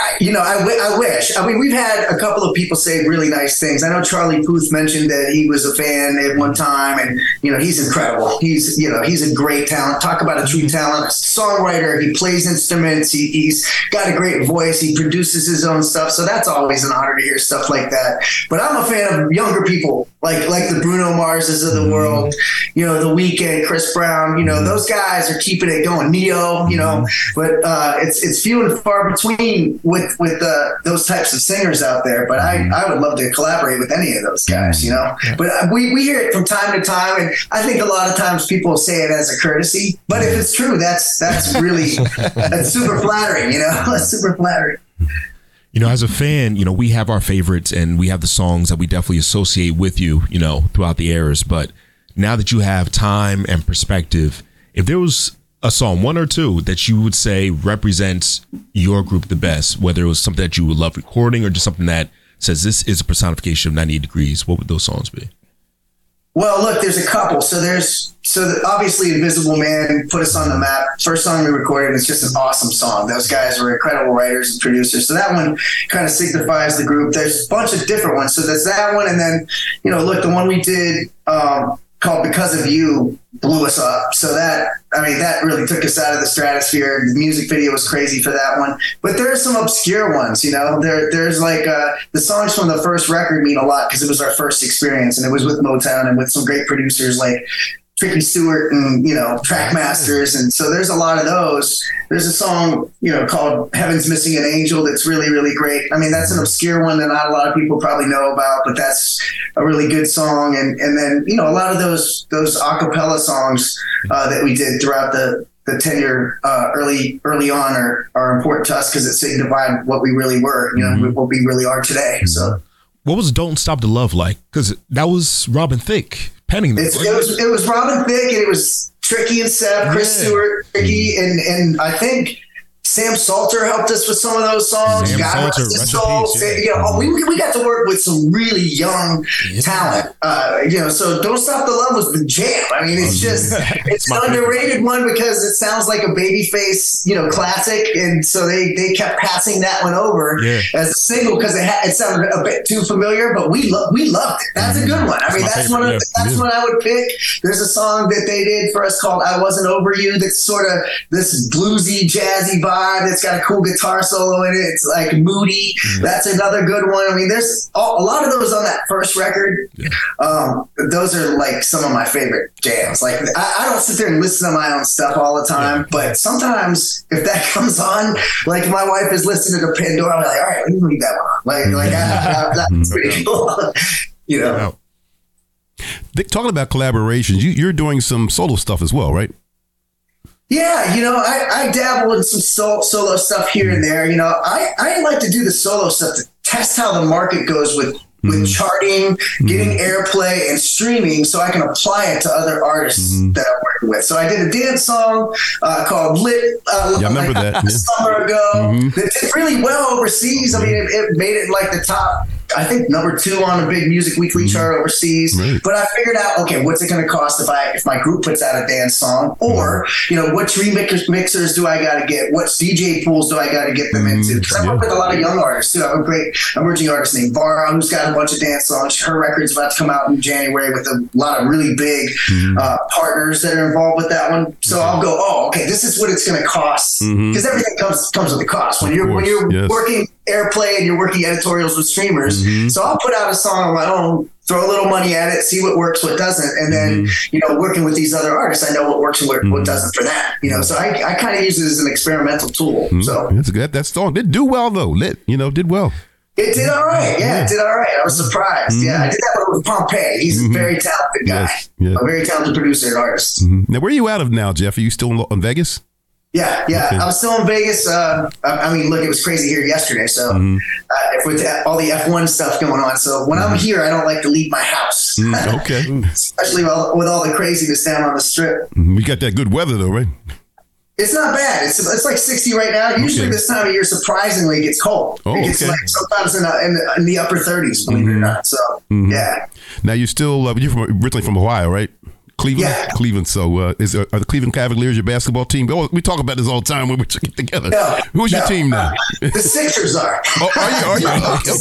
I wish. I mean, we've had a couple of people say really nice things. I know Charlie Puth mentioned that he was a fan at one time, and he's incredible. He's a great talent. Talk about a true talent, songwriter. He plays instruments. He's got a great voice. He produces his own stuff. So that's always an honor to hear stuff like that. But I'm a fan of younger people like the Bruno Marses of the world. The Weeknd, Chris Brown. Those guys are keeping it going. Neo. But it's few and far between with those types of singers out there. But I would love to collaborate with any of those guys, But we hear it from time to time, and I think a lot of times people say it as a courtesy. But if it's true, that's really that's super flattering, That's super flattering. As a fan, we have our favorites and we have the songs that we definitely associate with you, throughout the eras. But now that you have time and perspective, if there was a song, one or two, that you would say represents your group the best, whether it was something that you would love recording or just something that says this is a personification of 98 Degrees, what would those songs be? Well, look, there's a couple. So obviously Invisible Man put us on the map. First song we recorded, it's just an awesome song. Those guys were incredible writers and producers. So that one kind of signifies the group. There's a bunch of different ones. So there's that one. And then, look, the one we did called Because of You blew us up. So that really took us out of the stratosphere. The music video was crazy for that one. But there are some obscure ones, There's like the songs from the first record mean a lot because it was our first experience, and it was with Motown and with some great producers like Tricky Stewart and, Trackmasters. And so there's a lot of those. There's a song, called Heaven's Missing an Angel that's really, really great. I mean, that's an obscure one that not a lot of people probably know about, but that's a really good song. And then, a lot of those a cappella songs that we did throughout the tenure early on are important to us because it signified what we really were, what we really are today. So what was Don't Stop the Love like? Because that was Robin Thicke penning that. It was Robin Thicke, and it was Tricky and Seth, Chris Stewart, Tricky, and I think Sam Salter helped us with some of those songs. God rest his soul. We got to work with some really young talent. So Don't Stop the Love was the jam. I mean, it's an underrated one because it sounds like a Babyface, classic. And so they kept passing that one over as a single because it sounded a bit too familiar, but we loved it. That's a good one. I mean, that's one I would pick. There's a song that they did for us called I Wasn't Over You that's sort of this bluesy, jazzy vibe. It's got a cool guitar solo in it. It's like moody. That's another good one. I mean, there's a lot of those on that first record. Those are like some of my favorite jams. Like I don't sit there and listen to my own stuff all the time, but sometimes if that comes on, like my wife is listening to Pandora, I'm like, all right, let me leave that one on. That's pretty cool. Talking about collaborations, you're doing some solo stuff as well, right? Yeah, I dabble in some solo stuff here and there. I like to do the solo stuff to test how the market goes with charting, getting airplay, and streaming, so I can apply it to other artists that I'm working with. So I did a dance song called Lit I remember that. a summer ago. That did really well overseas. I mean, it made it like the top, I think, number 2 on a big music weekly chart overseas. Right. But I figured out, okay, what's it going to cost if my group puts out a dance song? Or, what mixers do I got to get? What DJ pools do I got to get them into? Because I work with a lot of young artists, too. I have a great emerging artist named Vara, who's got a bunch of dance songs. Her record's about to come out in January with a lot of really big partners that are involved with that one. So I'll go, okay, this is what it's going to cost. Because everything comes with a cost. When you're working airplay and you're working editorials with streamers. So I'll put out a song on my own, throw a little money at it, see what works, what doesn't. And then, working with these other artists, I know what works and what doesn't for that. So I kind of use it as an experimental tool. So that's good. That song did do well though. Did well. It did all right. Yeah, it did all right. I was surprised. Yeah, I did that one with Pompeii. He's a very talented guy. A very talented producer and artist. Now, where are you out of now, Jeff? Are you still in Vegas? Yeah. Okay. I'm still in Vegas. I mean, look, it was crazy here yesterday. So with all the F1 stuff going on. So when I'm here, I don't like to leave my house. Okay. Especially with all the craziness down on the strip. We got that good weather though, right? It's not bad. It's like 60 right now. Usually this time of year, surprisingly, it gets cold. It gets like sometimes in the upper 30s, believe it or not. So, yeah. Now, you're still, you're originally from Ohio, right? Cleveland. Yeah. Cleveland. So, are the Cleveland Cavaliers your basketball team? Oh, we talk about this all the time when we get together. Who's your team now? The Sixers are. Oh, are you?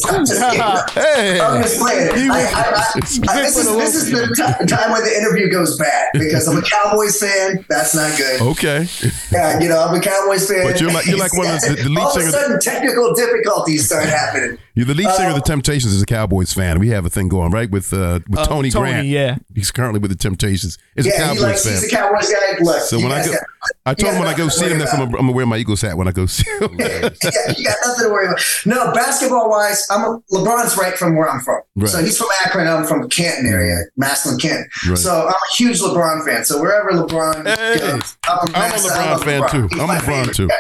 Hey, I'm just playing. This is the time where the interview goes bad because I'm a Cowboys fan. That's not good. Okay. Yeah, I'm a Cowboys fan. But you're like one of the lead all of a singers. sudden, technical difficulties start happening. You're the lead singer of the Temptations is a Cowboys fan. We have a thing going right with Tony Grant. Yeah, he's currently with the Temptations. He's a Cowboys fan. He's a Cowboys guy. Look, so when I told him when I go see him that I'm gonna wear my Eagles hat when I go see him. Yeah, you got nothing to worry about. No, basketball wise, LeBron's right from where I'm from. Right. So he's from Akron. I'm from Canton area, Massillon, Canton. Right. So I'm a huge LeBron fan. So wherever LeBron goes, I'm a LeBron fan too. He's I'm a LeBron too.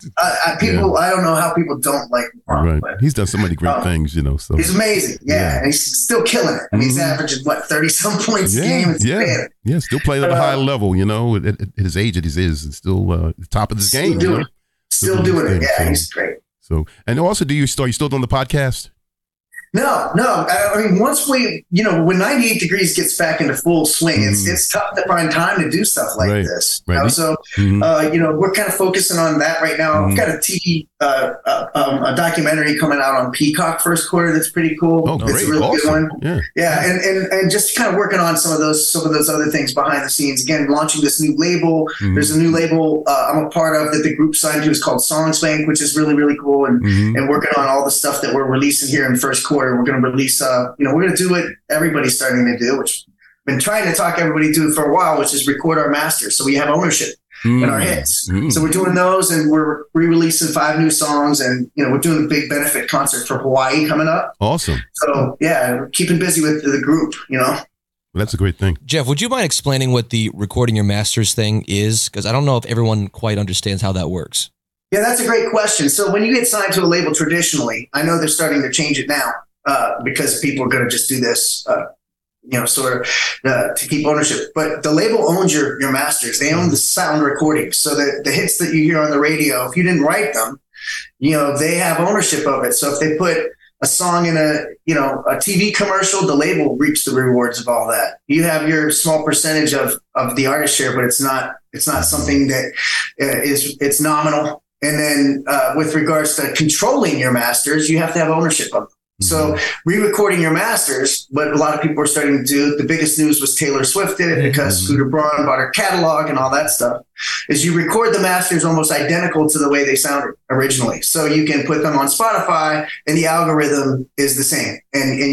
I don't know how people don't like LeBron. Right. He's done so many great things, So he's amazing. Yeah. And he's still killing it. I mean, he's averaging 30-some points a game. Yeah. Still playing at a high level, at his age that he is, and still the top of his game. Still doing it. Yeah, he's great. So, and also, are you still doing the podcast? No. I mean, once we, when 98 Degrees gets back into full swing, it's tough to find time to do stuff like this. Right. So, we're kind of focusing on that right now. I've got a TV, a documentary coming out on Peacock first quarter. That's pretty cool. Oh, great. It's a really good one. Yeah. And just kind of working on some of those other things behind the scenes. Again, launching this new label. There's a new label I'm a part of that the group signed to. Is called Songs Bank, which is really, really cool. And working on all the stuff that we're releasing here in first quarter. We're going to release, we're going to do what everybody's starting to do, which I've been trying to talk everybody to for a while, which is record our masters. So we have ownership in our hits. So we're doing those and we're re-releasing 5 new songs and, we're doing a big benefit concert for Hawaii coming up. Awesome. So we're keeping busy with the group, Well, that's a great thing. Jeff, would you mind explaining what the recording your masters thing is? Because I don't know if everyone quite understands how that works. Yeah, that's a great question. So when you get signed to a label traditionally, I know they're starting to change it now. Because people are going to just do this, to keep ownership. But the label owns your masters. They own the sound recordings. So the hits that you hear on the radio, if you didn't write them, they have ownership of it. So if they put a song in a TV commercial, the label reaps the rewards of all that. You have your small percentage of the artist share, but it's not something that it's nominal. And then with regards to controlling your masters, you have to have ownership of them. So re-recording your masters, what a lot of people are starting to do, the biggest news was Taylor Swift did it because Scooter Braun bought her catalog and all that stuff, is you record the masters almost identical to the way they sounded originally. So you can put them on Spotify and the algorithm is the same.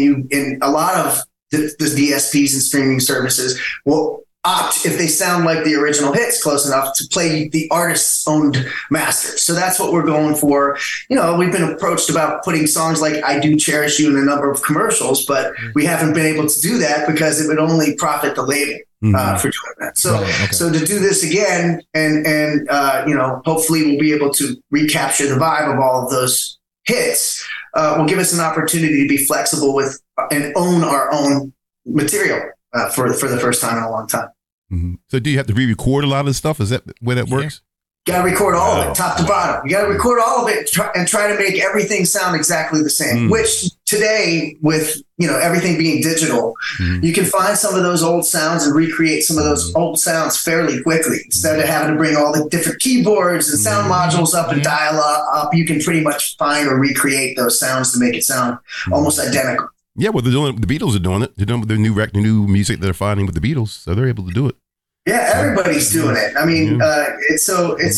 And a lot of the DSPs and streaming services will opt, if they sound like the original hits close enough, to play the artist's owned masters. So that's what we're going for. We've been approached about putting songs like I Do Cherish You in a number of commercials, but we haven't been able to do that because it would only profit the label for doing that. So, So to do this again and hopefully we'll be able to recapture the vibe of all of those hits, will give us an opportunity to be flexible with and own our own material for the first time in a long time. So do you have to re-record a lot of the stuff? Is that where that works? You got to record all of it, top to bottom. You got to record all of it and try to make everything sound exactly the same, which today with, everything being digital, you can find some of those old sounds and recreate some of those old sounds fairly quickly. Instead of having to bring all the different keyboards and sound modules up and dial up, you can pretty much find or recreate those sounds to make it sound almost identical. Yeah, well, the Beatles are doing it. They're doing the new music they're finding with the Beatles, so they're able to do it. Yeah, everybody's doing it. I mean, it's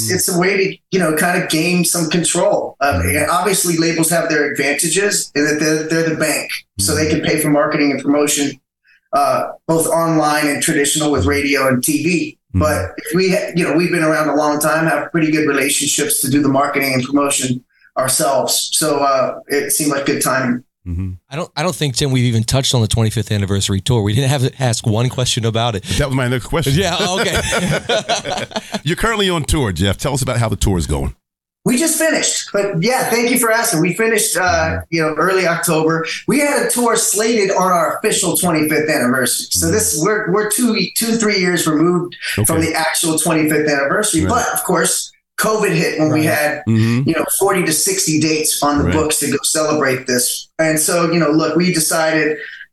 a way to kind of gain some control. Obviously, labels have their advantages in that they're the bank, so they can pay for marketing and promotion, both online and traditional with radio and TV. But if we've been around a long time, have pretty good relationships to do the marketing and promotion ourselves. So it seemed like good timing. I don't think, Tim, we've even touched on the 25th anniversary tour. We didn't have to ask one question about it. That was my next question. Yeah, okay. You're currently on tour, Jeff. Tell us about how the tour is going. We just finished, but yeah, thank you for asking. We finished, early October. We had a tour slated on our official 25th anniversary. So we're 3 years removed from the actual 25th anniversary. Right. But of course, COVID hit when we had, 40 to 60 dates on the books to go celebrate this. And so, look, we decided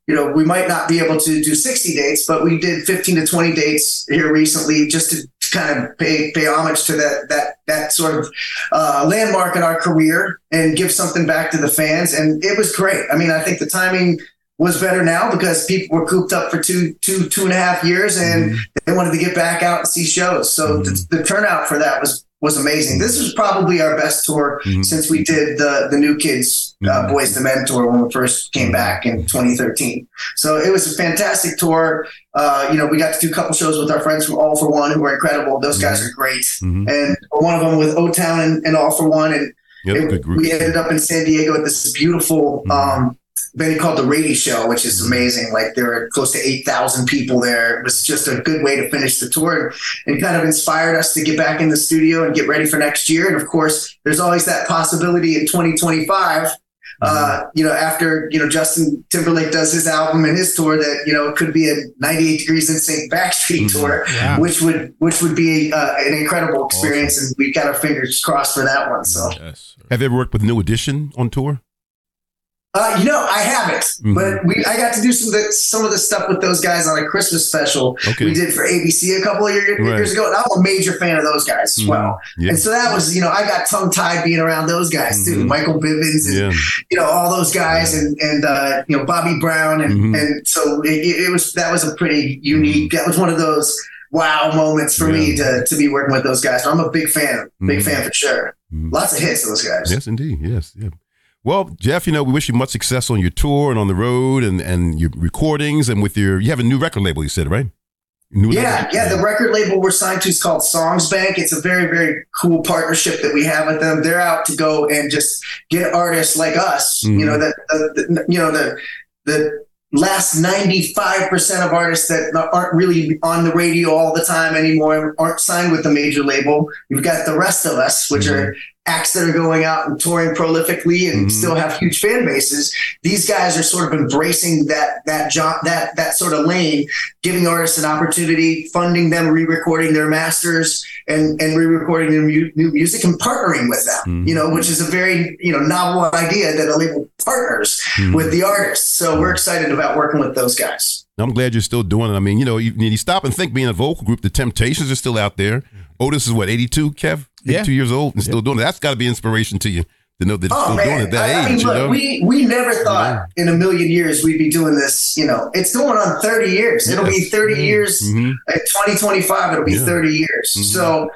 we might not be able to do 60 dates, but we did 15 to 20 dates here recently just to kind of pay homage to that sort of landmark in our career and give something back to the fans. And it was great. I mean, I think the timing was better now because people were cooped up for two and a half years, and they wanted to get back out and see shows. So the turnout for that was amazing. This was probably our best tour since we did the New Kids Boys to Men tour when we first came back in 2013. So it was a fantastic tour. We got to do a couple shows with our friends from All For One who were incredible. Those guys are great. And one of them with O-Town and All For One. And we ended up in San Diego at this beautiful venue called the Rady Show, which is amazing. Like there were close to 8,000 people there. It was just a good way to finish the tour and kind of inspired us to get back in the studio and get ready for next year. And of course, there's always that possibility in 2025, after, Justin Timberlake does his album and his tour that, it could be a 98 Degrees in Sync Backstreet tour, which would be an incredible experience. Awesome. And we got our fingers crossed for that one. So have you ever worked with New Edition on tour? I haven't, but I got to do some of the stuff with those guys on a Christmas special we did for ABC a couple of years ago. And I'm a major fan of those guys as well. Yeah. And so that was, I got tongue tied being around those guys too, Michael Bivins and, all those guys and Bobby Brown. And so that was a pretty unique, that was one of those wow moments for me to be working with those guys. So I'm a big fan for sure. Lots of hits of those guys. Yes, indeed. Yes. Yeah. Well, Jeff, we wish you much success on your tour and on the road and your recordings and with you have a new record label, you said, right? The record label we're signed to is called Songs Bank. It's a very, very cool partnership that we have with them. They're out to go and just get artists like us, the last 95% of artists that aren't really on the radio all the time anymore aren't signed with the major label. You've got the rest of us, which are acts that are going out and touring prolifically and still have huge fan bases. These guys are sort of embracing that sort of lane, giving artists an opportunity, funding them, re-recording their masters and re-recording their new music and partnering with them, which is a very, novel idea that a label partners with the artists. So we're excited about working with those guys. I'm glad you're still doing it. I mean, you stop and think being a vocal group, the Temptations are still out there. Otis is 82, Kev? 82 years old and still doing it. That's got to be inspiration to you to know that you're still doing it at that age. Look, we never thought in a million years we'd be doing this. It's going on 30 years. It'll be 30 years in 2025. It'll be 30 years. So,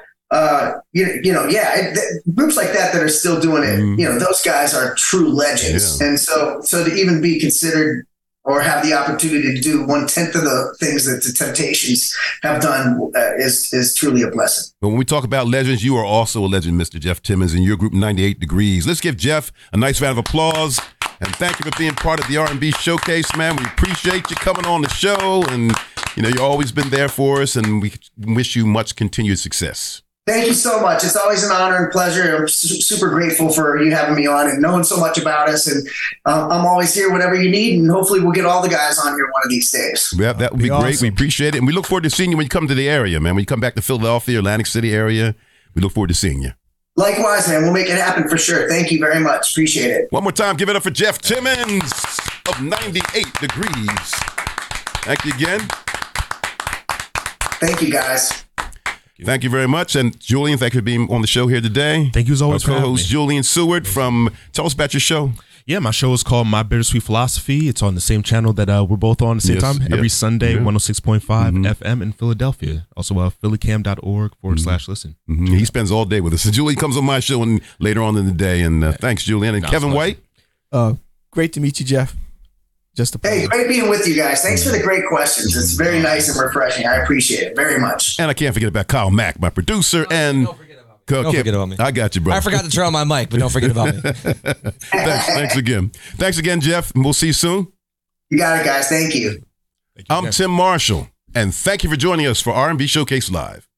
groups like that are still doing it, those guys are true legends. And so to even be considered or have the opportunity to do 1/10 of the things that the Temptations have done is truly a blessing. But when we talk about legends, you are also a legend, Mr. Jeff Timmons, and your group 98 Degrees. Let's give Jeff a nice round of applause. And thank you for being part of the R&B Showcase, man. We appreciate you coming on the show. And, you've always been there for us, and we wish you much continued success. Thank you so much. It's always an honor and pleasure. I'm super grateful for you having me on and knowing so much about us. And I'm always here, whatever you need. And hopefully we'll get all the guys on here one of these days. Yeah, that would be great. Awesome. We appreciate it. And we look forward to seeing you when you come to the area, man. When you come back to Philadelphia, Atlantic City area, we look forward to seeing you. Likewise, man. We'll make it happen for sure. Thank you very much. Appreciate it. One more time, give it up for Jeff Timmons of 98 Degrees. Thank you again. Thank you, guys. Thank you very much. And Julian, thank you for being on the show here today. Thank you as always. Our co-host Julian Seward tell us about your show. Yeah, my show is called My Bittersweet Philosophy. It's on the same channel that we're both on at the same time. Every Sunday, 106.5 FM in Philadelphia. Also, phillycam.org/listen. He spends all day with us. And Julian comes on my show and later on in the day. And thanks, Julian. And Kevin White. Great to meet you, Jeff. Just a pleasure. Hey, great being with you guys. Thanks for the great questions. It's very nice and refreshing. I appreciate it very much. And I can't forget about Kyle Mack, my producer. And don't forget about me. I got you, bro. I forgot to turn on my mic, but don't forget about me. Thanks again. Thanks again, Jeff. We'll see you soon. You got it, guys. Thank you. I'm Tim Marshall, and thank you for joining us for R&B Showcase Live.